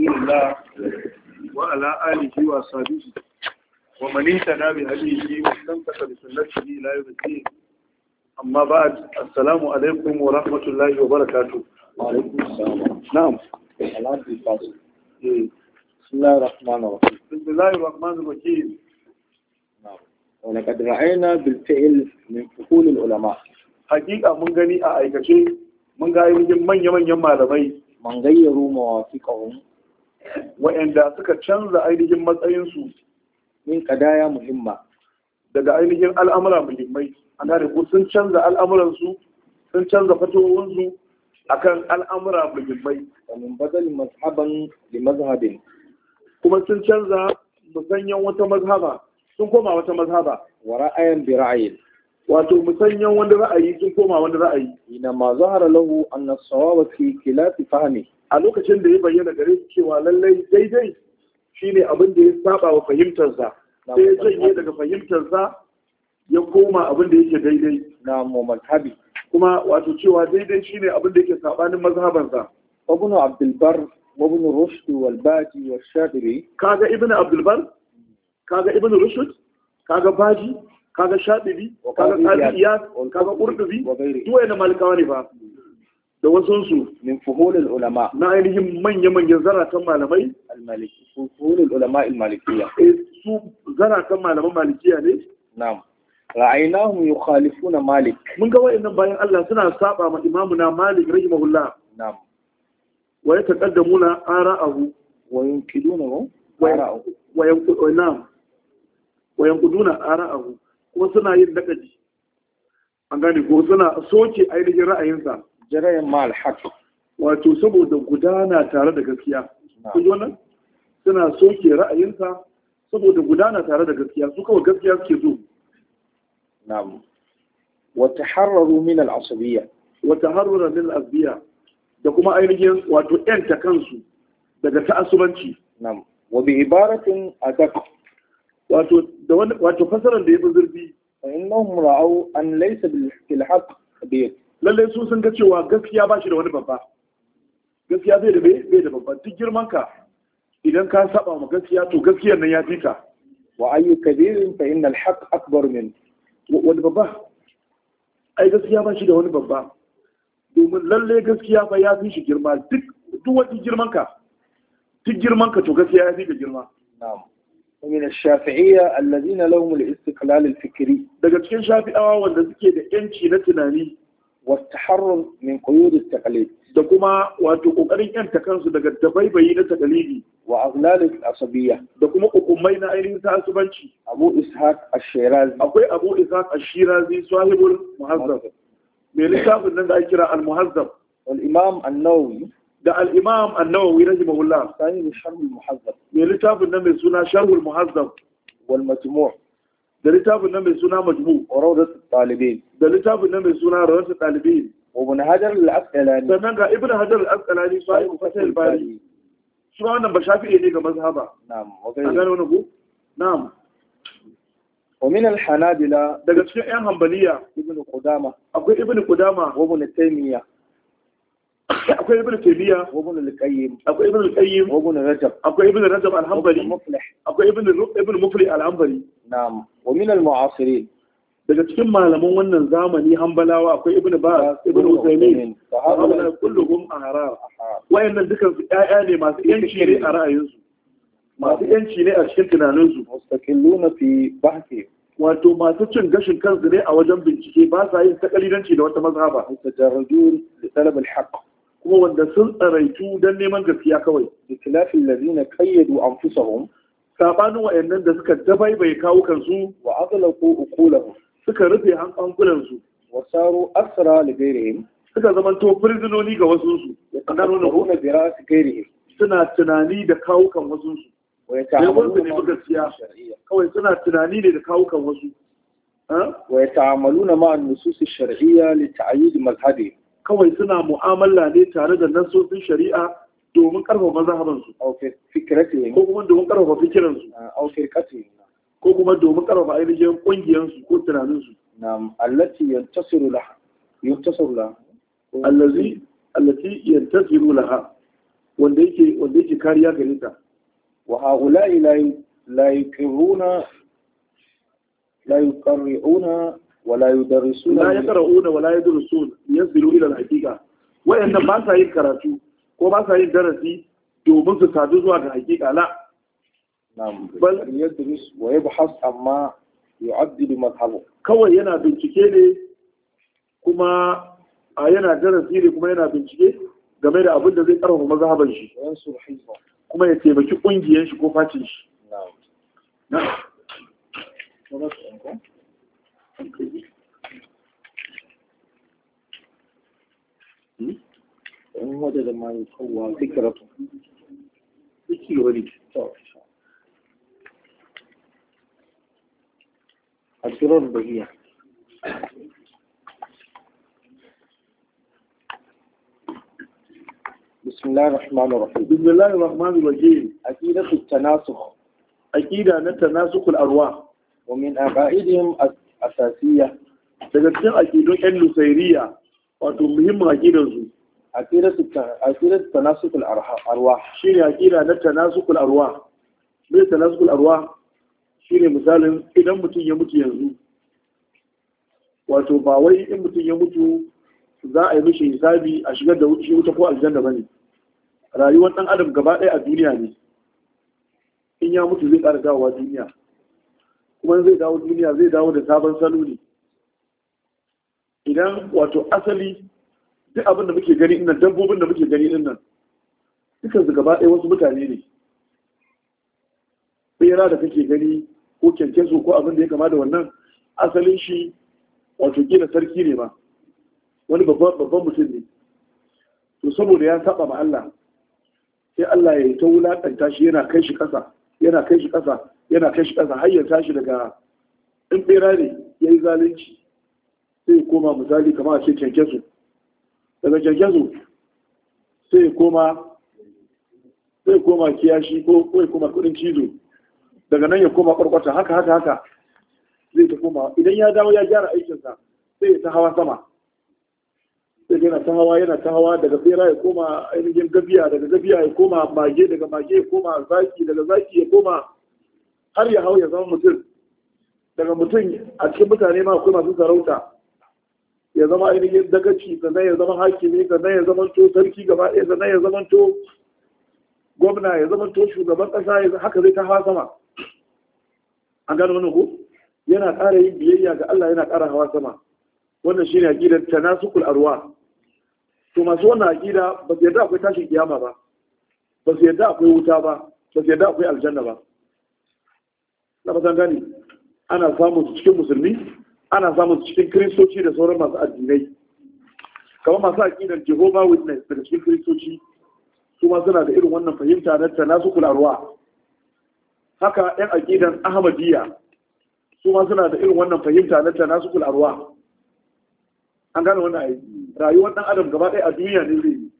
رسول الله وعلى آله وصحبه ومن اهتدى بهديه واستمسك بسنته إلى يوم الدين. أما بعد، السلام عليكم ورحمة الله وبركاته. وعليكم السلام. نعم. العبد الفاصل. بسم الله الرحمن الرحيم. بسم الله الرحمن الرحيم. نعم. ولقد رأينا بالفعل من فحول العلماء. حقيقة من غني أعيكشي من غاية من malamai. Man gayyaru mawafiqahum wa'anda suka canza ainihin matsayinsu min qadaya muhimma daga ainihin al'amura muhimmai. An gane ko sun canza al'amuransu, sun canza fatowarsu akan al'amura muhimmai. wa min badal mazhaban li mazhabin, kuma sun canza musanyan wata mazhaba sun koma wata mazhaba, wa ra'ayan bi ra'ayin, wato musanyan wani ra'ayi sun koma wani ra'ayi. ina ma zahara lahu anna as-sawaba fi khilafi fahmi, a lokacin da ya bayyana gare su cewa lallai daidai shine abin da ya saba wa fahimtarsa, sai ya janye daga fahimtarsa ya koma abin da yake daidai na mu mazhabi, kuma wato cewa daidai shine abin da yake sabanin mazhabansa. ibn abdul bar wa ibn rushd wal baji wa shadiri, kaga ibn abdul bar, kaga ibn rushd, kaga baji, kaga shadiri, kaga qadiyat, kaga qurtubi, duk wayannan malikawa ne ba da wasunsu min fuhul ulama na ainihin manya-manyan zaratan malamai al-maliki, fuhul ulama al-malikiyya. Su zaratan malaman malikiya ne. Na'am. Ra'aynahum yukhalifuna Malik. Mun ga wayannan bayan Allah suna saba ma imamuna Malik rahimahullah. Na'am. Wa yataqaddamuna ara'ahu wa yunkiduna ara'ahu wa yanquduna wa yanquduna ara'ahu, kuma suna yin nakaji. An gane ko suna soke ainihin ra'ayinsa jarayan mal haq, wato saboda gudana tare da gaskiya. Kun ji wannan? Suna soke ra'ayinsa saboda gudana tare da gaskiya, su kawai gaskiya suke so. Na'am. Wa taharraru min al-asabiyya, wa taharrura min al-asabiyya, da kuma ainihin wato yanta kansu daga ta'assubanci. Na'am. Wa bi ibaratin adaq, wato da wani wato fasaran da yafi zurfi, fa innahum ra'aw an laysa bil haqq kabir. Lalle su sun ga cewa gaskiya ba shi da wani babba. Gaskiya bai da babba. Duk girman ka idan ka saba ma gaskiya to gaskiyar nan ya fi ka. Wa ayyu kabirin fa innal haqq akbar min. Wani babba? Ai gaskiya ba shi da wani babba. Domin lalle gaskiya fa ya fi shi girma. Duk wani girman ka. Duk girman ka to gaskiya ya fi ka girma. Na'am. ومن الشافعية الذين لهم الاستقلال الفكري. daga cikin shafi'awa wanda suke da yanci na tunani, والتحرر من قيود التقليد, da kuma wato kokarin yanta kansu daga dabaibayi na takalidi, وأغلال العصبية, da kuma hukumai na ainihin ta'assubanci. أبو إسحاق الشيرازي, akwai Abu Ishaq Ash-Shirazi sahibul Muhazzab, mai littafin nan da ake kira Al-Muhazzab, والإمام النووي, da al-Imam An-Nawawi rahimahullah, صاحب الشرح المحذب, mai littafin nan mai suna Sharhul Muhazzab, والمجموع, da littafin nan mai suna Majmu', وروضة الطالبين, da littafin nan mai suna Rawat al-Talibin. وابن حجر العسقلاني, sannan ga Ibn Hajar al-Asqalani sahibu Fath al-Bari, shi ma wannan ba shafi'i ne ga mazhaba. نعم. an gano wani ku? Na'am. ومن الحنابلة Daga cikin 'yan Hanbaliya ابن قدامة, akwai Ibn Qudama, وابن تيمية, akwai Ibn Taymiyyah, وابن القيم, akwai Ibn al-Qayyim, وابن رجب, akwai Ibn Rajab al-Hanbali, وابن مفلح. akwai Ibn Mufli al-Hanbali. نعم. ومن المعاصرين Daga cikin malaman wannan zamani Hanbalawa akwai Ibn Baz, Ibn Uthaymeen, sahabuna kulluhum ahrar. Wayannan dukan su ƴaƴa ne masu yanci ne a ra'ayinsu, masu yanci ne a cikin tunaninsu, مستقلون في بحثهم, wato masu cin gashin kansu ne a wajen bincike, ba sa yin takalidanci da wata mazhaba, متجردون لطلب الحق, kuma wanda sun tsaraitu don neman gaskiya kawai. بخلاف الذين قيدوا أنفسهم Sabanin wayannan da suka dabaibaye kawo kansu, وأغلقوا عقولهم, suka rufe hankulansu, وصاروا أسرى لغيرهم, suka zamanto prisinoni ga wasunsu, يتفكرون برأس غيرهم, suna tunani da kawo kan wasunsu. ويتعاملون مع النصوص الشرعية, Kawai suna tunani ne da kawo kan wasu. ويتعاملون مع النصوص الشرعية لتعييد مذهبهم, Kawai suna mu'amala ne tare da nasosin shari'a domin karfafa mazhabansu, أو في فكرتهم, ko kuma domin karfafa fikiransu, أو فرقتهم, ko kuma domin karfafa ainihin kungiyansu ko tunaninsu. نعم. التي ينتصر لها allati yantasiru laha, wanda yake kariya gare ta. wa haula'i la yuqirruna la yuqarri'una wa la yudarrisuna la yaqra'una wa la yadrusun yanzilu ila al-haqiqa wayannan ba sa yin karatu ko ba sa yin darasi domin su sadu zuwa ga haqiqa la bal yadrus wa yabhas amma yu'addilu madhhabu kawai yana bincike ne kuma yana darasi ne kuma yana bincike game da abin da zai karfafa mazhaban shi kuma ya taimaki kungiyar shi ko facin shi in wadda da mai kowa fikiratu fiki wani asirar bahiya بسم الله الرحمن الرحيم بسم الله الرحمن الرحيم عقيدة التناسخ عقيدة التناسخ الأرواح ومن عقائدهم الأساسية daga cikin aƙidun ƴan nusairiya wato muhimmin aƙidansu aƙidar tanasukul arwah shi ne aƙida na tanasukul arwah mai tanasukul arwah shi ne misalin idan mutum ya mutu yanzu wato ba wai in mutum ya mutu za a yi mishi hisabi a shigar da shi wuta ko aljanna ba ne rayuwar ɗan adam gaba ɗaya a duniya ne in ya mutu zai ƙara dawowa duniya kuma zai dawo duniya zai dawo da sabon salo ne idan wato asali duk abin da muke gani innan dabbobin da muke gani innan dukan su gaba ɗaya wasu mutane ne bera da kake gani ko kyankyaso ko abin da ya kama da wannan asalin shi wato gina sarki ne ma wani babban mutum ne to saboda ya saba ma Allah sai Allah ya yi ta wulaƙanta shi yana kai shi ƙasa yana kai shi ƙasa yana kai shi ƙasa har ya tashi daga in bera ne ya yi zalunci sai koma misali kamar a ce kyankyaso daga kyankyaso sai koma kiyashi ko ya koma kudin cizo daga nan ya koma kwarkwata haka zai ta koma idan ya dawo ya gyara aikinsa sai ya ta hawa sama sai yana ta hawa daga bera ya koma ainihin gafiya daga gafiya ya koma mage daga mage ya koma zaki daga zaki ya koma har ya hau ya zama mutum daga mutum a cikin mutane ma akwai masu sarauta ya zama ainihin dagaci sannan ya zama hakimi sannan ya zama to sarki gaba ɗaya sannan ya zama to gwamna ya zama to shugaban ƙasa haka zai ta hawa sama an gano wannan ko yana ƙara yin biyayya ga Allah yana ƙara hawa sama wannan shine aqidar tanasukul arwa to masu wannan aqida ba su yarda akwai tashin kiyama ba ba su yarda akwai wuta ba ba su yarda akwai aljanna ba na ba gani ana samun su cikin musulmi ana samun su cikin kristoci da sauran masu addinai kamar masu aqidar Jehovah Witness daga cikin kristoci su ma suna da irin wannan fahimta na tanasukul arwa haka yan aqidan Ahmadiyya su ma suna da irin wannan fahimta na tanasukul arwa an gane wannan ayi rayuwar dan adam gaba ɗaya a duniya ne zai yi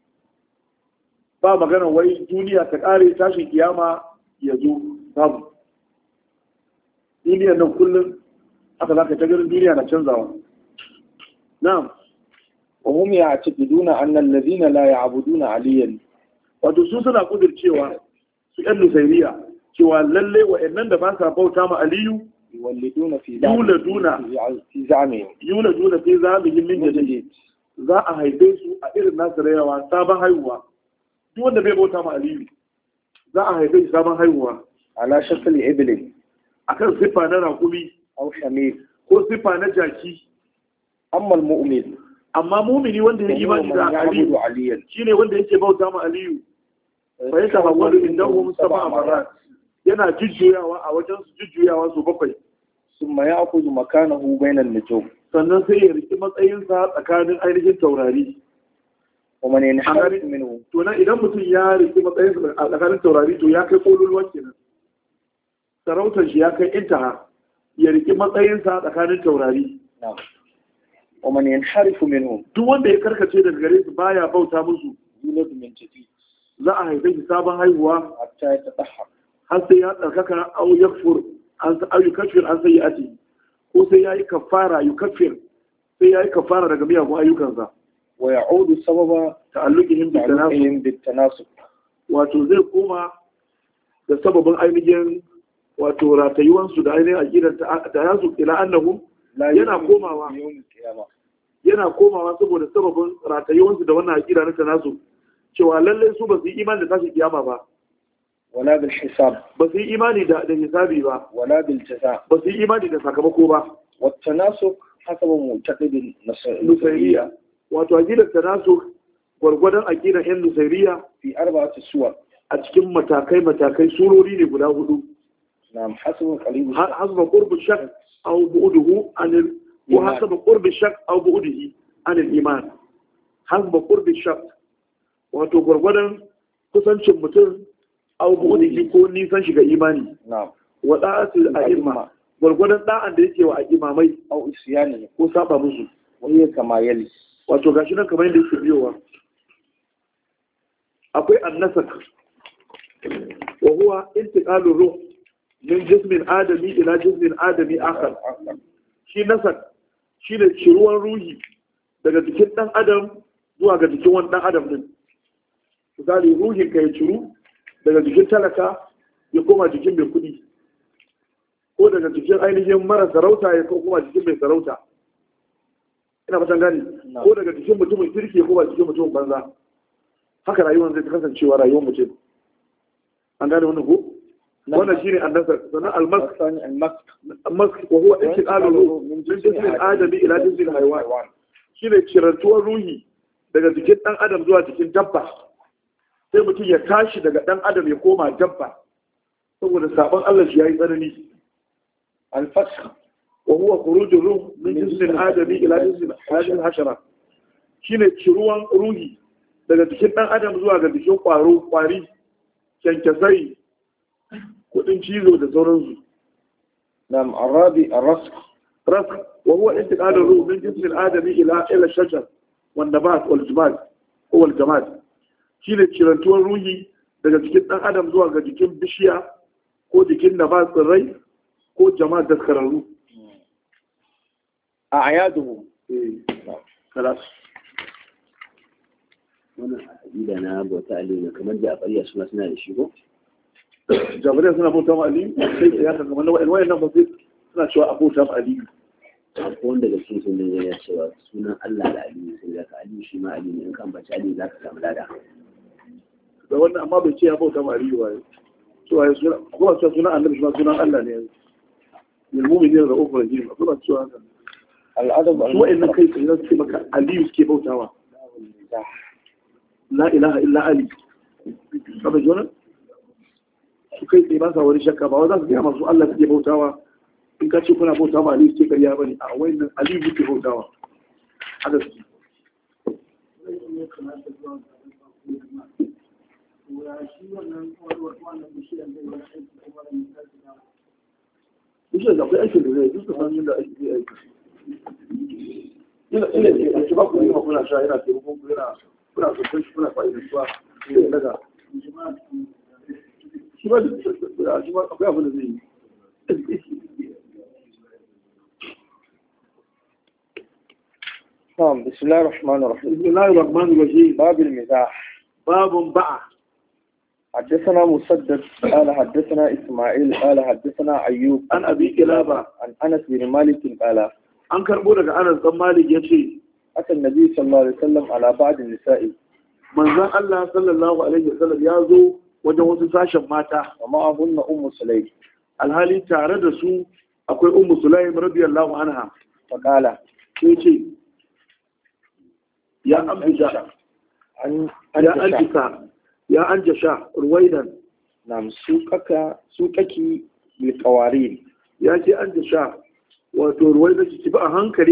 ba magana wai duniya ta ƙare tashin kiyama ya zo babu duniyar nan kullum haka za ka ta ganin duniya na canzawa na'am wa hum ya'taqiduna anna alladhina la ya'buduna aliyan wato su suna kudircewa su ƴan nusairiya cewa lalle wa'annan da ba sa bauta ma aliyu yuladuna fi zamihin min jadid za a haife su a irin nasu rayawa sabon haihuwa duk wanda bai bauta ma aliyu za a haife shi sabon haihuwa ala shakli iblin akan siffa na rakumi aw shamir ko siffa na jaki amma almu'min amma mu'mini wanda ya imani da aliyu shine wanda yake bauta ma aliyu fa yata hawwalu indahu sab'a marat yana jujjuyawa a wajen su jujjuyawa su bakwai summa ya'khudhu makanahu bayna an-nujum sannan sai ya riki matsayinsa tsakanin ainihin taurari wa man yanharif minhu to nan idan mutum ya riki matsayinsa a tsakanin taurari to ya kai kololuwa kenan sarautar shi ya kai intaha ya riki matsayinsa tsakanin taurari wa man yanharif minhu duk wanda ya karkace daga gare su baya bauta musu yulad min jadid za a haife shi sabon haihuwa hatta ya tatahhar har sai ya tsarkaka au yakfur an yukaffir an sayyi'ati ko sai yayi kafara yukaffir sai yayi kafara daga miyagun ayyukansa wa ya'udu sababa ta'alluqihim bit tanasub wato zai koma da sababin ainihin wato ratayuwansu da ainihin aqidar ta yasu ila annahum yana komawa saboda sababin ratayuwansu da wannan aqida na tanasu cewa lallai su ba su yi imani da tashin kiyama ba wala bil hisab ba su yi imani da hisabi ba wala bil jaza ba su yi imani da sakamako ba wa tanasuk hasaba mu'taqidin nusairiya wato aqidar tanasuk gwargwadon aqidar yan nusairiya fi arba'ati suwar a cikin matakai surori ne guda hudu na'am hasaba qalib hasaba qurb shak aw bu'duhu an wa hasaba qurb shak aw bu'dihi an al-iman hasaba qurb shak wato gwargwadon kusancin mutum aw bu'dihi ko nisan shiga imani na'am wa da'atul a'imma gwargwadon da'an da yake wa imamai aw isyani ko saba musu wani kama yali wato gashi nan kamar yadda yake biyowa akwai annasak wa huwa intiqalu ruh min jismin adami ila jismin adami akhar shi nasak shine ciruwan ruhi daga jikin dan adam zuwa ga jikin wani dan adam din misali ruhin ka ya ciru daga jikin talaka ya koma jikin mai kuɗi ko daga jikin ainihin mara sarauta ya koma jikin mai sarauta ina fatan gani ko daga jikin mutumin kirki ya koma jikin mutumin banza haka rayuwar zai kasancewa rayuwar mutum an gane wannan ko wannan shine annasa sannan almask wa huwa intiqalu min jinsil adami ila jinsil haywan shine cirantuwar ruhi daga jikin dan adam zuwa jikin dabba sai mutum ya tashi daga dan adam ya koma dabba saboda sabon Allah shi yayi tsanani al-fasq wa huwa khurujur ruh min jinsil adami ila jinsil hashara shine ciruwan ruhi daga jikin dan adam zuwa ga jikin kwari kyankyasai kudin cizo da sauransu nam arabi arask rask wa huwa intiqalu ruh min jinsil adami ila shajar wan nabat wal jimad ko wal jamad shine cirantuwar ruhi daga jikin dan adam zuwa ga jikin bishiya ko jikin nabat tsirrai ko jamad daskararru a ayaduhu kalas wannan aƙida na bauta aliyu kamar da afariya suna da shi ko jami'ai suna bauta ma aliyu sai ya kan kamar wayan nan ba sai suna cewa a bauta ma aliyu akwai wanda da cikin sun ya cewa sunan Allah da aliyu sai zaka aliyu shi ma aliyu ne in kan bace aliyu zaka samu lada da wannan amma bai ce ya bauta ma aliyu ba cewa ya suna akwai wasu sunan annabi shi ma sunan Allah ne ilmumin da ofar jini akwai wasu cewa haka al'adab su wa'annan kai sai zan ce maka aliyu suke bautawa la ilaha illa ali kaba jona su kai sai ba sa wani shakka ba wa za su gaya masu Allah suke bautawa in ka ce kuna bauta ma aliyu suke karya bane a wayannan aliyu suke bautawa haka su bishiyar da akwai aikin da zai duka san yadda aiki zai aiki ina ce ba ku yi ma kuna sha yana taimakon ku yana kuna sosai shi kuna fa'idantuwa sai ya daga shi ba akwai abin da zai yi نعم بسم الله الرحمن الرحيم بسم الله الرحمن الرحيم باب المزاح باب بقى حدثنا مسدد قال حدثنا إسماعيل قال حدثنا أيوب عن أبي كلابة عن أنس بن مالك قال an karbo daga Anas dan Malik yace أتى النبي صلى الله عليه وسلم على بعض النساء manzon Allah sallallahu alaihi wasallam ya zo wajen wasu sashen mata ومعهن أم سليم alhali tare da su akwai ummu sulaim radiyallahu anha فقال yace ya ambija ya anjasha ruwaidan نعم سوقك بالقوارير ya ce anjasha wato ruwaidan ki bi a hankali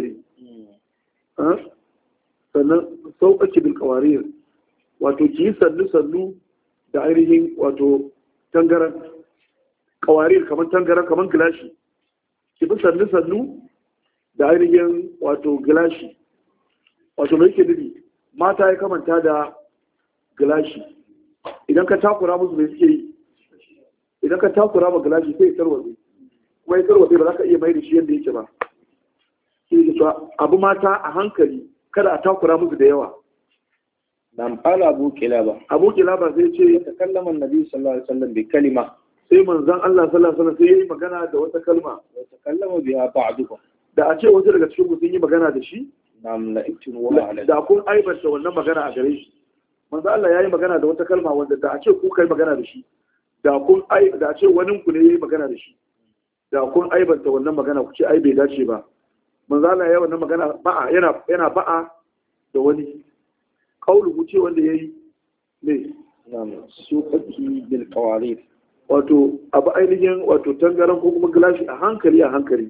sannan sauƙaƙe bil qawarir wato ki sannu da ainihin wato tangaran qawarir kamar tangaran kamar gilashi ki bi sannu da ainihin wato gilashi wato mai yake nufi mata ya kamanta da gilashi idan ka takura musu mai suke yi idan ka takura ma gilashi sai ya tarwatse kuma ya tarwatse ba za ka iya mai da shi yadda yake ba shi ne cewa abu mata a hankali kada a takura musu da yawa nam qala abu kilaba sai ce takallama annabi sallallahu alaihi wasallam bi kalima sai manzon Allah sallallahu alaihi wasallam sai yayi magana da wata kalma takallama biha ba'dukum da a ce wasu daga cikin ku sun yi magana da shi nam la iktinu wa ala da kun aibanta wannan magana a gare shi manzon Allah yayi magana da wata kalma wanda da a ce ku kai magana da shi da a ce wani ku ne yayi magana da shi da kun aibanta wannan magana ku ce ai bai dace ba manzon Allah yayi wannan magana ba'a yana ba'a da wani kaulu ce wanda yayi ne nam suqati bil qawarid wato abu ainihin wato tangaran ko kuma gilashi a hankali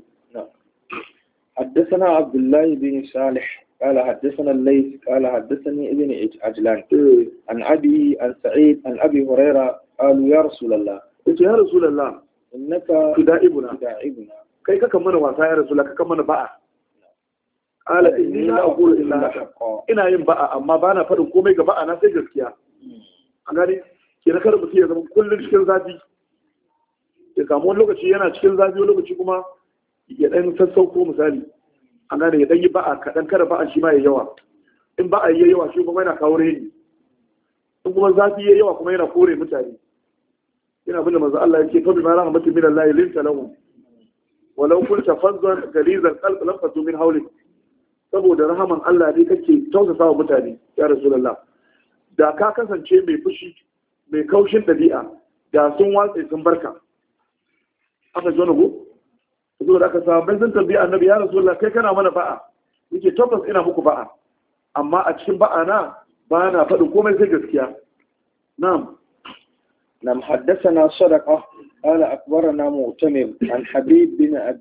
حدثنا عبد الله بن صالح قال حدثنا الليث قال حدثني ابن عجلان عن أبي عن سعيد عن أبي هريرة قالوا يا رسول الله يا رسول الله إنك تدائبنا كي كمنا واسا يا رسول الله كمنا بقى قال إني لا أقول إلا حقا إنا yin ba'a amma bana faɗin komai ga ba'a na sai gaskiya a gani ke na kar mutum ya zama kullum cikin zafi ya samu wani lokaci yana cikin zafi wani lokaci kuma ya ɗan sassauko misali a gane ya ɗan yi ba'a kaɗan kada ba'an shi ma ya yawa in ba'a ya yawa shi kuma yana kawo reni in kuma zafi ya yawa kuma yana kore mutane yana bin da manzo Allah yake fa bi ma rahmatin min Allah linta lahum walau kunta fazzan galizal qalb lam fatu min hawlik saboda rahaman Allah ne kake tausasa wa mutane ya rasulullah da ka kasance mai fushi mai kaushin dabi'a da sun watse sun barka aka ji wani go zo da aka samu bai sun tambayi annabi ya rasulullah kai kana mana ba'a yake tabbas ina muku ba'a amma a cikin ba'a na ba na faɗin komai sai gaskiya na'am نعم حدثنا صدقة قال أخبرنا مؤتمر عن حبيب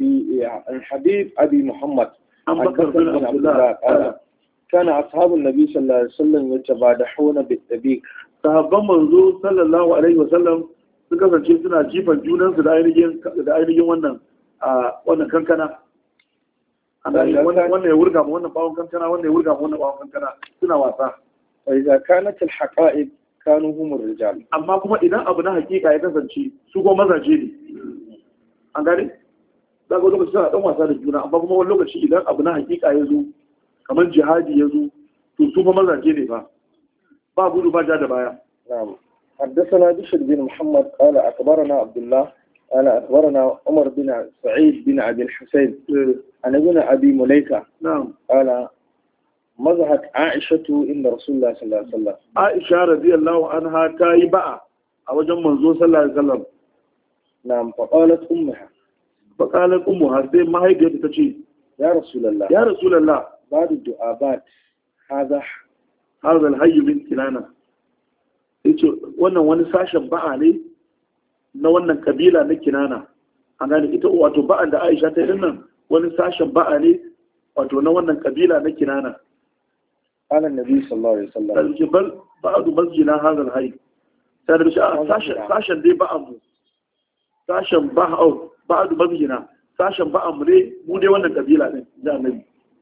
أبي محمد عن بكر بن عبد الله قال كان أصحاب النبي صلى الله عليه وسلم يتبادحون بالتبيك sahabban manzo sallallahu alaihi wasallam sun kasance suna jifan junansu da ainihin wannan kankana wannan ya wurga ma wannan bawon kankana wannan ya wurga ma wannan bawon kankana suna wasa wa idza kanat al haqa'iq kanu humur rijal amma kuma idan abu na hakika ya kasance su ko mazaje ne an gane za ga lokaci suna dan wasa da juna amma kuma wani lokaci idan abu na hakika ya zo kamar jihadi ya zo to su ko mazaje ne ba gudu ba ja da baya na'am حدثنا بشر بن محمد قال أخبرنا عبد الله قال أخبرنا عمر بن سعيد بن أبي الحسين عن ابن أبي مليكة نعم قال مزحت عائشة إن رسول الله صلى الله عليه وسلم عائشة رضي الله عنها تايبة أو جم منزول صلى الله عليه وسلم نعم فقالت أمها زي ما هي قد تشي يا رسول الله بعد الدعابات هذا الحي من كنانة wannan wani sashen ba'a ne na wannan kabila na kinana a gane ita wato ba'an da Aisha ta yi nan wani sashen ba'a ne wato na wannan kabila na kinana قال النبي صلى الله عليه وسلم الجبل بعض مسجدنا هذا الحي sai da sashen dai ba'an mu sashen ba'au ba'du masjidina sashen ba'an mu ne mu dai wannan kabila ne da annabi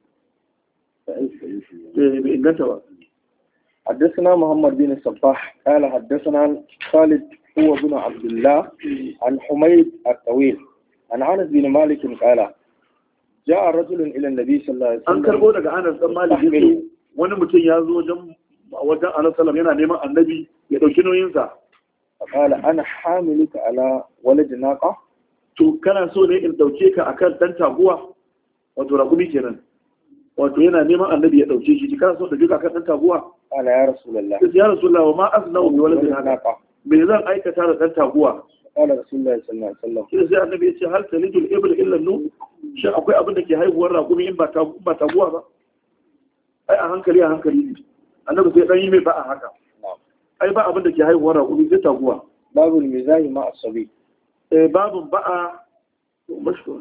bai inganta ba حدثنا محمد بن الصباح قال حدثنا خالد هو بن عبد الله عن حميد الطويل عن انس بن مالك قال جاء رجل الى النبي صلى الله عليه وسلم an karbo daga Anas dan Malik yace wani mutum ya zo wajen Anas sallam yana neman annabi ya dauki nauyin sa qala ana hamiluka ala walad naqa to kana so ne in dauke ka akan dan taguwa wato rakumi kenan wato yana neman annabi ya dauke shi kana so da duka akan dan taguwa قال يا رسول الله يا رسول الله وما أصنع بولد ناقة من ذا أي كتارة أنت أبوها قال رسول الله صلى الله عليه وسلم إذا النبي يقول هل تلد الإبل إلا النوم شيء أقول أبنك هاي هو الرقم إن بتابوها أي أهنكلي النبي سيقيم بقى هكا أي بقى أبنك هاي هو الرقم إن تابوها باب المزاح مع الصبي باب بقى مشكور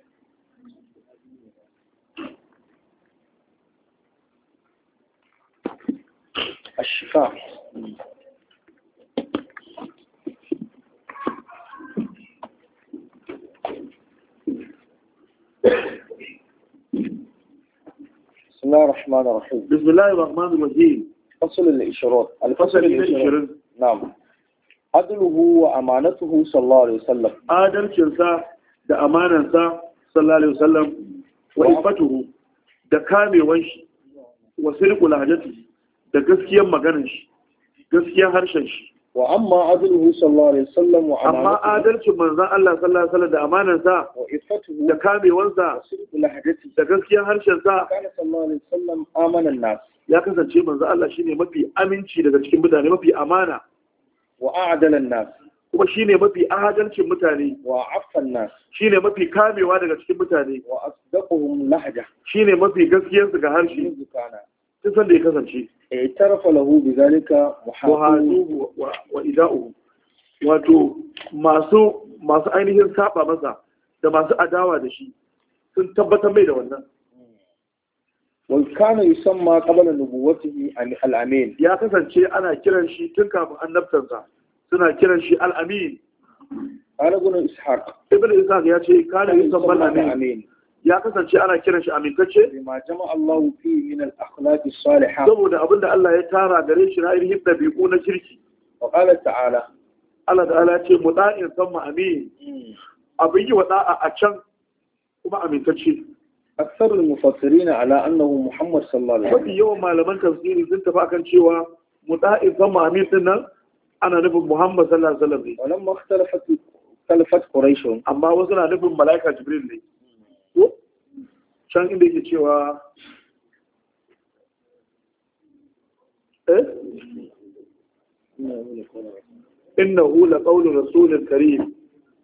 الشفاء بسم الله الرحمن الرحيم بسم الله الرحمن الرحيم فصل الإشارات الفصل الإشارات نعم عدله وأمانته صلى الله عليه وسلم آدم كنسا da amanansa sallallahu alaihi wasallam wa ifatuhu da kamewan shi wa sirqu lahjatihi da gaskiyar maganar shi gaskiyar harshen shi wa amma adluhu sallallahu alaihi wasallam wa amma adalcin manzon Allah sallallahu alaihi wasallam da amanansa wa ifatuhu da kamewansa lahadati da gaskiyar harshen sa kana sallallahu alaihi wasallam amana nas ya kasance manzon Allah shine mafi aminci daga cikin mutane mafi amana wa a'dala nas kuma shine mafi adalcin mutane wa affan nas shine mafi kamewa daga cikin mutane wa asdaquhum lahja shine mafi gaskiyar su ga harshe tun san da ya kasance tarafa lahu bizalika muhadu wa ida'u wato masu ainihin saba masa da masu adawa da shi sun tabbatar mai da wannan wal kana yusamma qabla nubuwwatihi al-amin ya kasance ana kiran shi tun kafin annabtansa suna kiran shi al-amin ibn ishaq ya ce kana yusamma al-amin ya kasance ana kiran shi amintacce bima jama'a Allahu fi min al-akhlaq as-salihah saboda abinda Allah ya tara gare shi na irin dabi'u na kirki wa qala ta'ala Allah ta'ala ce muda'in samma amin abin yi wada'a a can kuma amintacce aksar al-mufassirin ala annahu Muhammad sallallahu alaihi wasallam yawan malaman tafsiri sun tafi akan cewa muda'in samma amin din nan ana nufin Muhammad sallallahu alaihi wasallam ne wannan mukhtalafat quraish amma wasu na nufin malaika jibril ne can inda yake cewa innahu la qawlu rasulin karim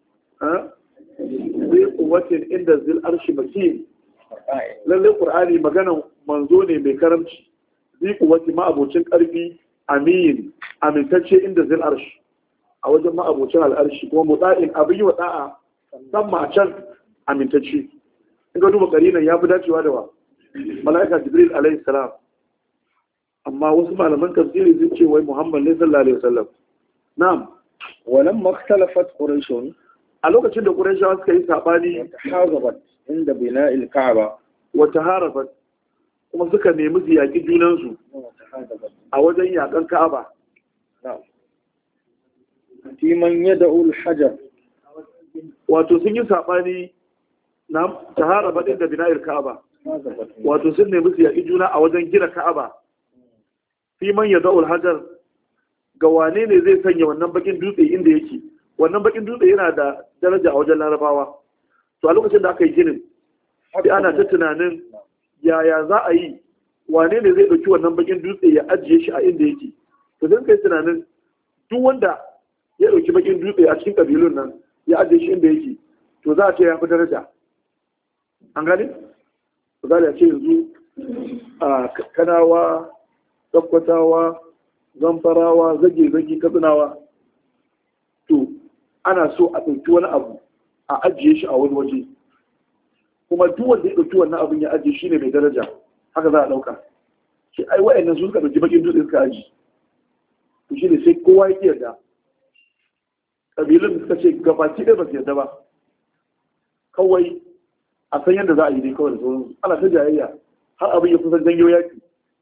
zai quwwatin inda zil arshi makin lalle qur'ani maganan manzo ne mai karamci zai quwwati ma abocin karfi amin amintacce inda zil arshi a wajen ma abocin al'arshi kuma muda'in abin yi wa da'a san ma can amintacce in ga duba karinan ya fi dacewa da wa mala'ika jibril alaihi salam amma wasu malaman tafsiri sun ce wai muhammad ne sallallahu alaihi wasallam na'am walam makhtalafat quraish a lokacin da quraishawa suka yi sabani hazabat inda bina'il ka'aba wa taharabat kuma suka nemi su yaki junan su a wajen yakan ka'aba na'am fi man yad'u al-hajar wato sun yi sabani na tahara baɗin da bina'ir ka'aba wato sun nemi su yaƙi juna a wajen gina ka'aba fi man ya za'ul hajar ga wane ne zai sanya wannan bakin dutse inda yake wannan bakin dutse yana da daraja a wajen larabawa to a lokacin da aka yi ginin sai ana ta tunanin yaya za a yi wane ne zai ɗauki wannan bakin dutse ya ajiye shi a inda yake to don kai tunanin duk wanda ya ɗauki bakin dutse a cikin ƙabilun nan ya ajiye shi inda yake to za a ce ya fi daraja an gani? za a ce yanzu a kanawa tsakwatawa zamfarawa zage-zage katsinawa to ana so a ɗauki wani abu a ajiye shi a wani waje kuma duk wanda ya ɗauki wannan abin ya ajiye shi ne mai daraja haka za a ɗauka shi ai wa'annan su suka ɗauki bakin dutse suka aji to shi ne sai kowa ya yarda ƙabilun suka ce gabaki ɗaya ba su yarda ba kawai a san yadda za a yi dai kawai da sauransu ana ta jayayya har abin ya kusan janyo yaƙi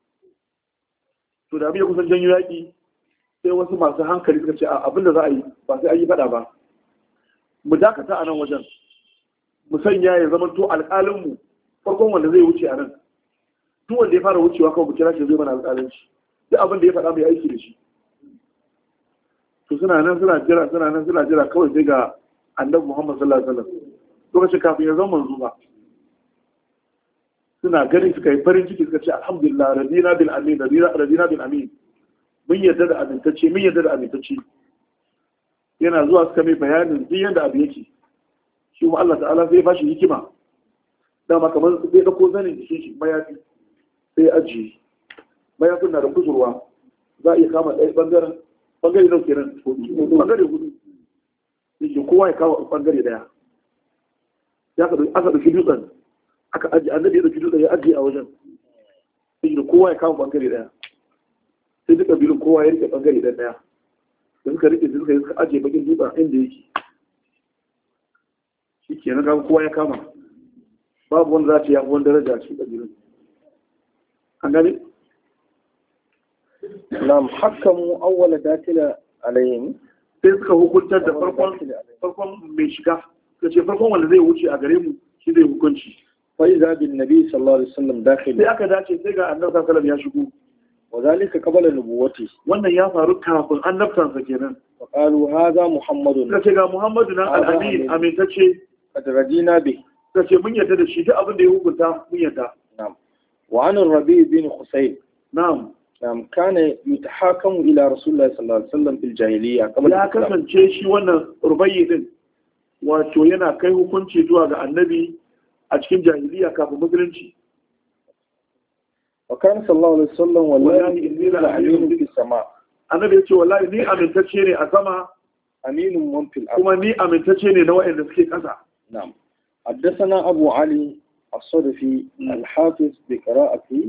to da abin ya kusan janyo yaƙi sai wasu masu hankali suka ce abin da za a yi ba sai an yi faɗa ba mu dakata a nan wajen mu sanya ya zama to alƙalinmu farkon wanda zai wuce a nan duk wanda ya fara wucewa kawai mu kira shi zai mana alƙalinci duk abin da ya faɗa mai aiki da shi to suna nan suna jira kawai sai ga annabi Muhammad sallallahu alaihi wasallam lokacin kafin ya zama manzo ba suna gani suka yi farin ciki suka ce alhamdulillah radina bil amin radina bil amin mun yarda da amintacce yana zuwa suka mai bayanin duk yadda abu yake shi kuma Allah ta'ala sai ya bashi hikima dama kamar sai dauko zanin jikin shi mayafi sai ajiye mayafin na da kusurwa za a iya kama ɗaya bangare nau kenan bangare hudu yake kowa ya kama bangare daya ya aka ɗauki dutsen aka ajiye annabi ya ɗauki dutsen ya ajiye a wajen yake kowa ya kama bangare daya sai duka bilin kowa ya rike bangare daya da suka rike suka ajiye bakin dutsen inda yake shi ke na kowa ya kama babu wanda za ta yi wani daraja a cikin ƙabilun an gani? nam hakamu awwala datila alayhim sai suka hukuntar da farkon mai shiga suka ce farkon wanda zai wuce a gare mu shi zai hukunci fa iza bin nabi sallallahu alaihi wasallam dakhil sai aka dace sai ga annabi sallallahu alaihi wasallam ya shigo wa zalika qabla nubuwati, wannan ya faru kafin annabtansa kenan. fa qalu hadha muhammadun, kace ga Muhammadu nan al-amin amintacce, qad radina bi, kace mun yarda da shi duk abin da ya hukunta mun yarda. na'am. wa an rabi bin husayn, na'am, kana yutahakamu ila rasulullahi sallallahu alaihi wasallam fil jahiliya, ya kasance shi wannan rubayyi din wato yana kai hukunci zuwa ga annabi a cikin jahiliya kafin musulunci. wa kana sallallahu alaihi wasallam wallahi inni la aminu fis sama, annabi yace wallahi ni amintacce ne a sama, aminun man fil ard, kuma ni amintacce ne na wa'anda suke kasa. na'am. حدثنا أبو علي الصدفي الحافظ بقراءته.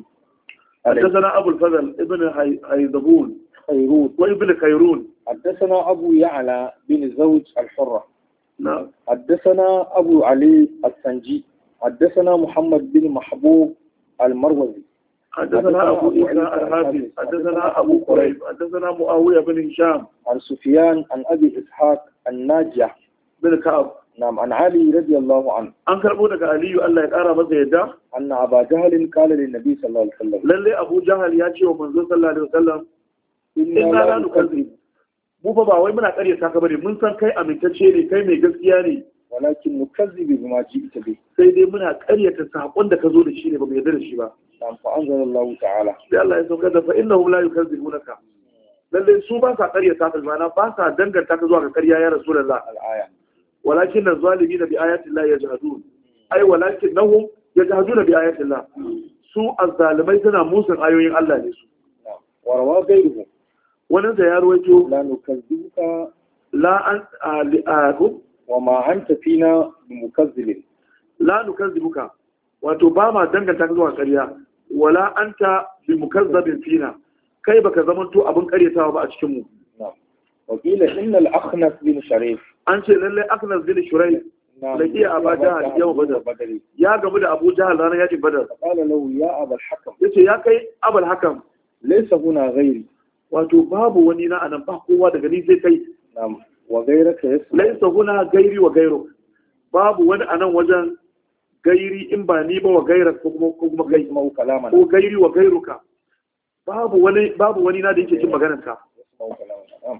حدثنا أبو الفضل ابن هيدبون خيرون وابن خيرون. حدثنا أبو يعلى بن زوج الحرة. نعم. حدثنا أبو علي السنجي. حدثنا محمد بن محبوب المروزي. حدثنا أبو إيسى الحافظ. حدثنا أبو قريب. حدثنا معاوية بن هشام. عن سفيان عن أبي إسحاق الناجية بن كعب. نعم. عن علي رضي الله عنه. أنكر أبوك علي الله يقرأ ماذا يدعى أن أبا جهل قال للنبي صلى الله عليه وسلم. للي أبو جهل ياتي ومنزل صلى الله عليه وسلم إنا لا نكذب. mu fa ba wai muna ƙaryata ka bane, mun san kai amintacce ne, kai mai gaskiya ne, walakin nukazzibu bima ji'ta bi, sai dai muna ƙaryata sakon da ka zo da shi ne, ba mu yarda da shi ba. dan fa anzalallahu ta'ala, sai Allah ya saukar da fa innahum la yukazzibunaka, lalle su ba sa ƙaryata ka, ma'ana ba sa danganta ka zuwa ga ƙarya ya rasulullah. al-aya. walakin az-zalimin bi ayati llahi yajhadun, ai walakin nahum yajhaduna bi ayati llah, su azzalimai suna musun ayoyin Allah ne su. wa rawa ghayruhu, wannan da ya ruwaito la nukazzibuka la an ali'akum wa ma anta fina bimukazzibin, la nukazzibuka, wato ba ma danganta ka zuwa ƙarya, wala anta bimukazzabin fina, kai baka zamanto abin ƙaryatawa ba a cikin mu. wa qila inna al-akhnas bin sharif, an ce lalle akhnas bin shuraih laqiya aba jahal yawm badr, ya gamu da abu jahal ranar yakin badar. qala lahu ya abul hakam, yace ya kai abul hakam, laysa huna ghairi, wato babu wani na anan, ba kowa daga ni sai kai. na'am. wa ghayraka yasma, laysa huna gairi wa gairuk, babu wani anan wajen gairi in ba ni ba, wa gairak ko kuma kai, yasma'u kalaman, ko gairi wa gairuka, babu wani na da yake jin maganar ka, yasma'u kalaman, na'am.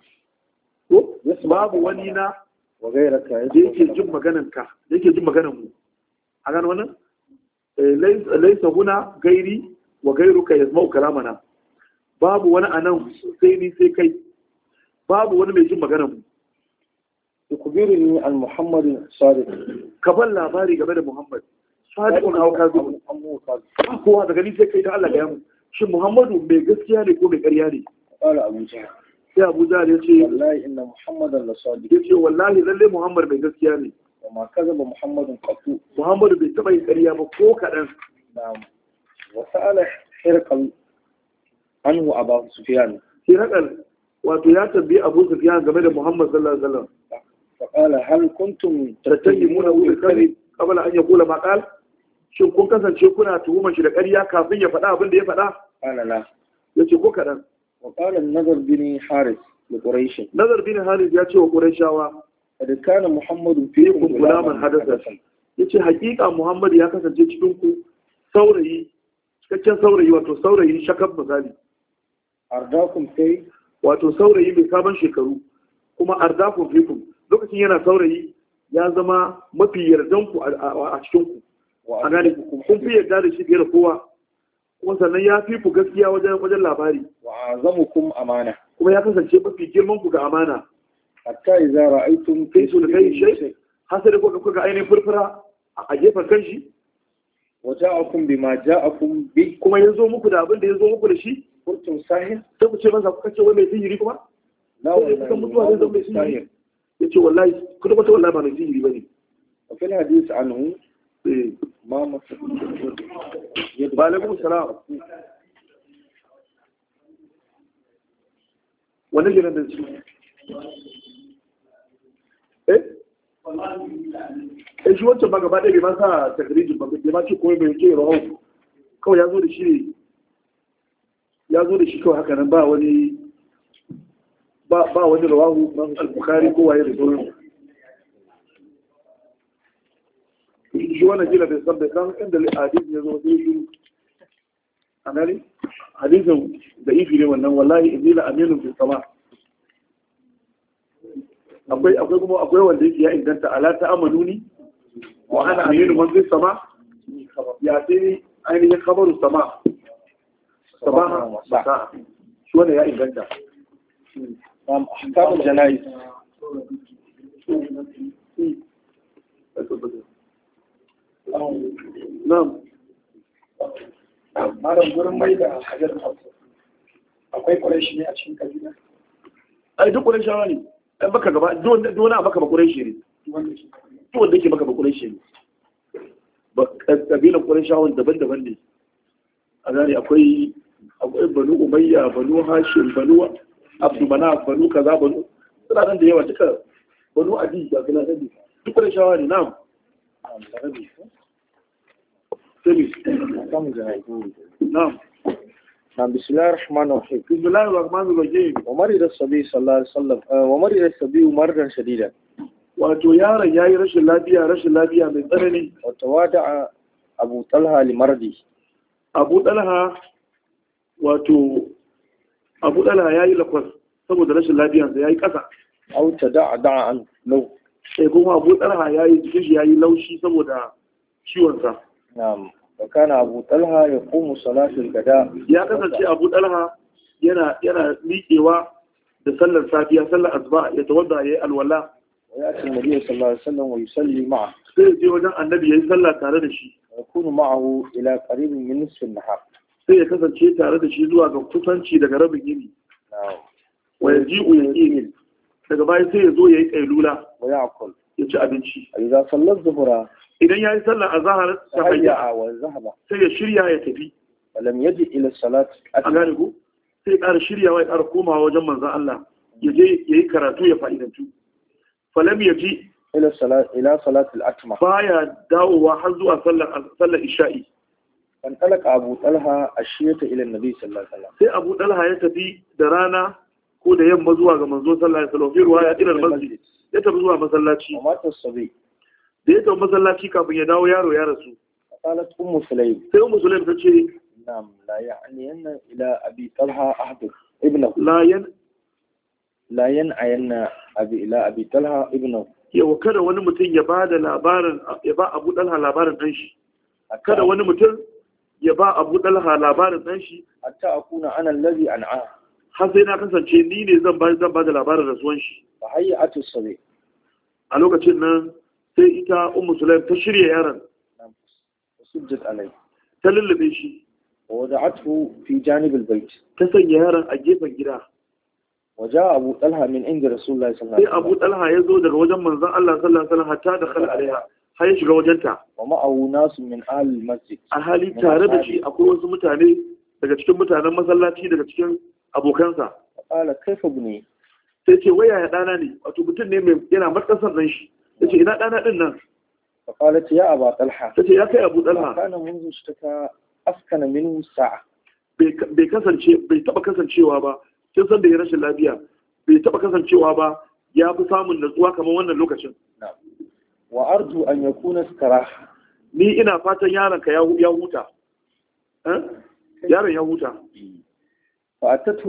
ko babu wani na wa ghayraka da yake jin maganar ka, da yake jin maganar mu, a gano wannan laysa huna gairi wa gairuka yasma'u kalamana, babu wani anan sai ni sai kai, babu wani mai jin maganar mu. tukbiruni an muhammadin sadiq, ka ban labari game da Muhammad sadiqun aw kadhib, ba kowa daga ni sai kai, da Allah ga yamu shin Muhammadu mai gaskiya ne ko mai ƙarya ne? qala abu jahl, sai Abu Jahl ya ce wallahi inna muhammadan la sadiq, ya ce wallahi lalle Muhammad mai gaskiya ne, wa ma kadhaba muhammadun qattu, Muhammadu bai taɓa yin ƙarya ba ko kaɗan. na'am. wa sa'ala hirqal anhu abu sufyan, Hirakal wato ya tambayi Abu Sufyan game da Muhammad sallallahu alaihi wasallam, فقال هل كنتم tattayyimuna bil kadhib qabla an yaqula ma qal, shin kun kasance kuna tuhumar shi da ƙarya kafin ya faɗa abin da ya faɗa? قال لا. yace ko kaɗan. وقال النضر بن حارث لقريش، Nazar bin Haris ya ce wa Qurayshawa, قد كان محمد fikum فيكم gulaman hadasa, yace hakika Muhammad ya kasance cikin ku saurayi, cikakken saurayi, wato saurayi shakab misali, أرداكم في wato saurayi mai sabon shekaru, kuma ardakum fikum, lokacin yana saurayi ya zama mafi yardan ku a cikin ku, a gane kun fi yarda da shi fiye da kowa, kuma sannan ya fi ku gaskiya wajen labari, وأعظمكم أمانة، kuma ya kasance mafi girman ku ga amana. حتى إذا رأيتم kai su da kai shai har sai da kuka ainihin furfura a gefen kan shi, وجاءكم بما جاءكم به kuma ya zo muku da abin da ya zo muku da shi, قلتم ساحر، sai ku ce masa kuka ce wai mai sihiri kuma, لا sai kuka mutuwa zai zama mai sihiri, ya ce wallahi kuka wata wallahi ba mai sihiri ba ne. وفي الحديث عنه ما مثل Ba alaikum salam. Wannan jiran da su shi wancan ba gaba ɗaya bai ma sa takrijin ba, bai ma ce kawai bai ce rahoto, kawai ya zo da shi kawai haka nan, ba wani rawahu al-bukhari ko waye da sauran shi wannan gina bai san inda hadisi ya zo sai shi a gani hadisin da ifi ne wannan wallahi inni la aminu fi sama akwai wanda yake ya inganta ala ta amaluni wa ana aminu man fi sama ya sai ainihin khabaru sama sabaha masa'a shi wanda ya inganta ahkamul jana'iz na'am malam gurin mai da hajar hausa akwai ƙwarai ne a cikin kabila ai duk ƙwarai shawa ne ai baka gaba duk wani baka ba ƙwarai ne duk wanda yake baka ba ƙwarai ne ba kabilan ƙwarai shawan daban-daban ne a gane akwai banu umayya banu hashim banu abdumana banu kaza banu suna nan da yawa duka banu adi da suna nan duk ƙwarai shawa ne na'am نعم نعم بسم الله الرحمن الرحيم بسم الله الرحمن الرحيم ومرض الصبي صلى الله عليه وسلم ومرض الصبي مرضا شديدا wato yaron yayi rashin lafiya mai tsanani wato wada Abu Talha limardi Abu Talha yayi lakwas saboda rashin lafiyarsa yayi kasa au tada'a an law sai kuma Abu Talha yayi jikin shi yayi laushi saboda ciwon sa na'am وكان أبو طلحة يقوم صلاة الغداء يا kasance Abu Talha yana miƙewa da sallar safiya sallar asuba ya tawadda yayi alwala ويأتي النبي صلى الله عليه وسلم ويصلي معه sai je wajen annabi yayi sallah tare da shi ويكون معه إلى قريب من نصف النهار sai ya kasance tare da shi zuwa ga kusanci daga rabin yini نعم ويجيء يقيل daga baya sai ya zo yayi kailula ويأكل ya ci abinci إذا صلى الظهر idan ya yi sallar azahar تهيأ وذهب sai ya shirya ya tafi ولم يجي إلى الصلاة a gane ku sai ya ƙara shiryawa ya ƙara komawa wajen manzan Allah ya je ya yi karatu ya fa'idantu falam ya ji إلى صلاة الأتمة baya dawowa har zuwa sallar isha'i فانطلق أبو طلحة الشية إلى النبي صلى الله عليه وسلم sai Abu Talha ya tafi da rana ko da yamma zuwa ga manzo sallallahu alaihi wasallam fi ruwaya ila masjid ya tafi zuwa masallaci ومات الصبي da ya tafi masallaci kafin ya dawo yaro ya rasu قالت أم سليم sai Ummu Sulaim ta ce نعم لا يعني أن إلى أبي طلحة أحد ابنه لا ينعين إلى أبي طلحة ابنه yawa kada wani mutum ya ba Abu Talha labarin ɗan shi kada wani mutum ya ba Abu Talha labarin ɗan shi حتى أكون أنا الذي أنعاه har sai na kasance ni ne zan ba da labarin rasuwan shi فهيأت الصبي a lokacin nan sai ita Ummu Sulaim ta shirya yaron وسجت عليه ta lullube shi ووضعته في جانب البيت ta sanya yaron a gefen gida وجاء أبو طلحة من عند رسول الله صلى الله عليه sai Abu وسلم Talha ya zo daga wajen manzon Allah sallallahu alaihi wasallam hatta da khala alaiha har ya shiga wajenta ومعه ناس من أهل المسجد a hali tare da shi akwai wasu mutane daga cikin mutanen masallaci daga cikin abokansa فقال كيف ابني sai ce waya ya dana ne wato mutum ne mai yana matsasar nan shi yace ina dana din nan فقالت يا أبا طلحة tace ya kai Abu Talha كان منذ اشتكى أسكن منه ساعة bai taba kasancewa ba kin san da ya rashin lafiya bai taba kasancewa ba ya fi samun natsuwa kamar wannan lokacin وأرجو أن يكون استراح ni ina fatan yaron ka ya huta yaron ya huta فأتته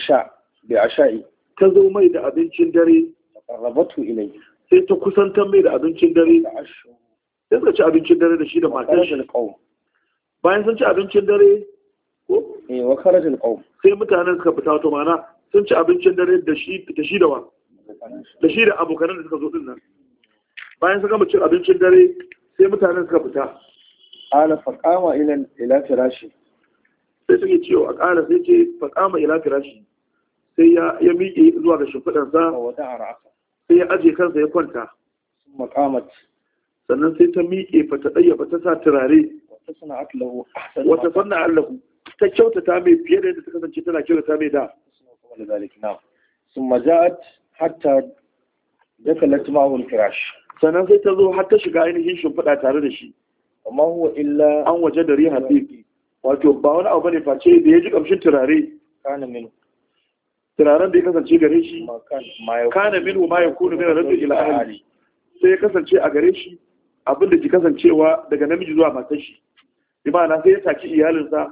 بعشاء ta zo mai da abincin dare فقربته إليه sai ta kusantar mai da abincin dare فعشوا sai suka ci abincin dare da shi da matar وخرج shi القوم bayan sun ci abincin dare ko وخرج القوم sai mutanen suka fita wato mana sun ci abincin dare da shi da wa da shi da abokanan da suka zo din nan bayan sun gama cin abincin dare sai mutanen suka fita قال فقام إلى فراشه sai suke cewa a ƙara sai ce faƙama ila firashi sai ya miƙe zuwa ga shimfiɗarsa وودع رأسه sai ya aje kansa ya kwanta ثم قامت sannan sai ta miƙe fata ɗaya ta sa turare وتصنعت له أحسن wata sanna allahu ta kyautata mai fiye da yadda ta kasance tana kyautata mai da قبل ذلك نعم ثم جاءت حتى دخلت معه الفراش sannan sai ta zo har ta shiga ainihin shimfiɗa tare da shi وما هو إلا an waje da riha ɗin wato ba wani abu bane face da ya ji ƙamshin turare كان منه turaren da ya kasance gare shi ما كان ما يكون kana minhu ma yakunu min ar-rajul ila ahli sai ya kasance a gare shi abin da ke kasancewa daga namiji zuwa matar shi bi ma'ana sai ya taki iyalinsa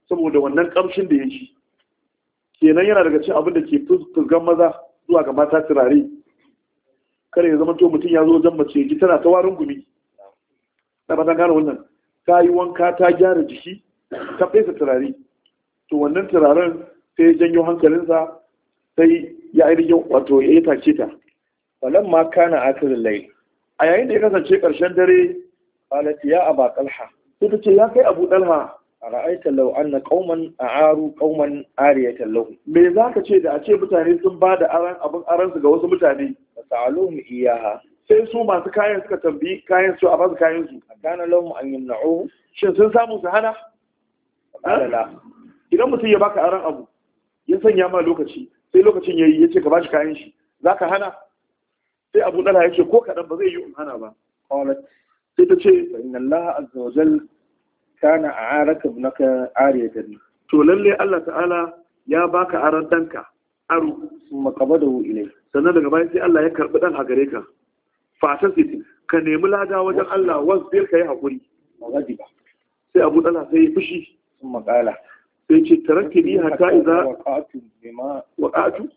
saboda wannan kamshin da ya ji. Kenan yana daga cikin abin da ke fuskan maza zuwa ga mata turare. Kare ya zama to mutum ya zo wajen mace ji tana ta warin gumi. Na ba ta gane wannan. Ta yi wanka ta gyara jiki ta fesa turare. To wannan turaren sai ya janyo hankalinsa sai ya ainihin wato ya yi take ta. Falan ma kana akirin lai. A yayin da ya kasance ƙarshen dare, qalat ya aba talha, sai ta ce ya kai Abu Dalha, ara'aita law anna qauman a'aru qauman ariyatan lahu. Me zaka ce da a ce mutane sun ba da abin aran su ga wasu mutane? Fasa'aluhum iyaha. Sai su masu kayan suka tambayi kayan su a basu kayan su. Kana lahum an yamna'u. Shin sun samu su hana? La. Idan mutum ya baka aran abu, ya sanya ma lokaci, sai lokacin yayi ya ce ka bashi kayan shi, zaka hana? Sai Abu Dalha ya ce ko kaɗan ba zai yi in hana ba. Qalat, sai ta ce inna Allah azza wa jal kana a'araka ibnaka ariyatan. To lalle Allah ta'ala ya baka aran danka aro, Summa qabadahu ilay. sannan daga bayan sai Allah ya karbi dan a gare ka. Fatan sai ka nemi lada wajen Allah wasbir ka yi hakuri. Ghadiba. Sai Abu Dalha sai ya fushi. Summa qala, sai ce tarakki ni hatta idza waqa'tu bima waqa'tu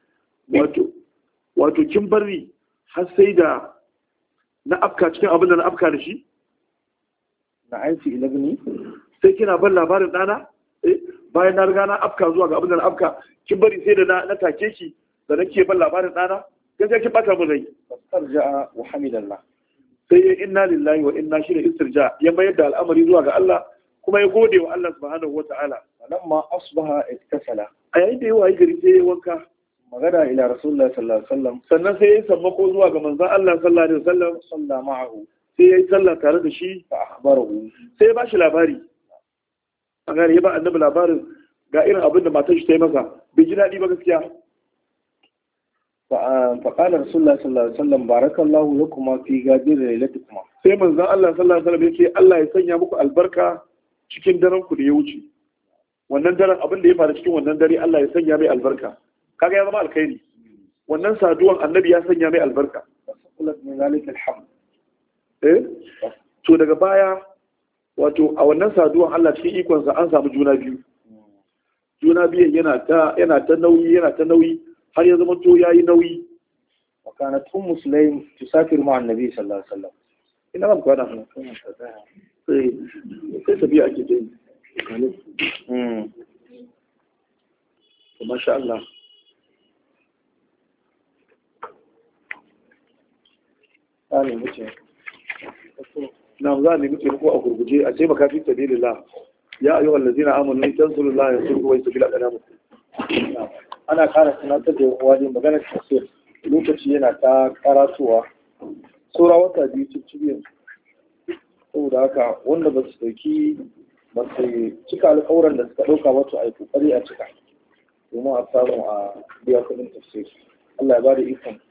wato kin bari har sai da na afka cikin abin da na afka da shi. na aiki ilabni. Sai kina ban labarin ɗana? Bayan na riga na afka zuwa ga abin da na afka, kin bari sai da na take ki da nake ban labarin ɗana? Gaskiya kin bata min rai. Fastarja'a wa hamidallah. Sai ya inna lillahi wa inna shi da istirja, ya mayar da al'amari zuwa ga Allah kuma ya gode wa Allah subhanahu wata'ala. Falamma asbaha iktasala. A yayin da ya wayi gari sai ya wanka. Magana ila Rasulullah sallallahu alaihi wasallam. Sannan sai ya sammako zuwa ga manzon Allah sallallahu alaihi wasallam. Salla ma'ahu. Sai ya yi sallah tare da shi. Fa akhbarahu. Sai ya ba shi labari. A gane ya ba annabi labarin ga irin abin da matar shi ta yi masa. Bai ji daɗi ba gaskiya. فقال رسول الله صلى الله عليه وسلم بارك الله لكما في غادر ليلتكما. Sai manzon Allah sallallahu alaihi wasallam yake Allah ya sanya muku albarka cikin daren ku da ya wuce. Wannan daren abin da ya faru cikin wannan dare Allah ya sanya mai albarka. Kaga ya zama alkhairi. Wannan saduwan annabi ya sanya mai albarka. Fasakulat min zalika alhamd. To daga baya wato a wannan saduwan Allah cikin ikon sa an samu juna biyu. Juna biyan yana ta nauyi har ya zama to yayi nauyi. Wa kanat ummu sulaim tusafir ma'a annabi sallallahu alaihi wasallam. Ina ba kwana sai tafiya ake yi. Masha Allah. Na za a nemi taimako a gurguje a ce maka fi sabilillah. Ya ayyuhal ladzina amanu in tansurullaha yansurkum wa yusabbit aqdamakum. Ana ƙara tunatar da wani maganar tafsir lokaci yana ta karatuwa. Sura wata biyu cikin saboda haka wanda ba su dauki ba su cika alƙawuran da suka ɗauka wato a yi ƙoƙari a cika domin a samu a biya kuɗin tafsir. Allah ya ba da ikon